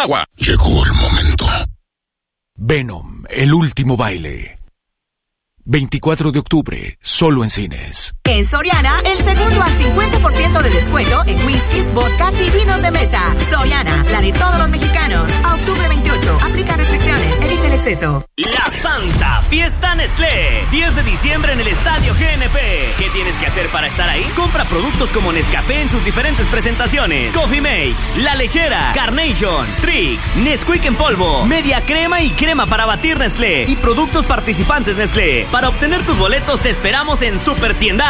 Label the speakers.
Speaker 1: el agua. Llegó el momento.
Speaker 2: Venom, el último baile. 24 de octubre, solo en cines.
Speaker 3: En Soriana, el segundo al 50% de descuento en whiskies, vodkas y vinos de mesa. Soriana, la de todos los mexicanos. A octubre 28, aplica restricciones, evita el exceso.
Speaker 4: La Santa Fiesta Nestlé, 10 de diciembre en el Estadio GNP. ¿Qué tienes que hacer para estar ahí? Compra productos como Nescafé en sus diferentes presentaciones, Coffee Mate, La Lechera, Carnation, Trix, Nesquik en polvo, media crema y crema para batir Nestlé y productos participantes Nestlé. Para obtener tus boletos te esperamos en Super Tienda.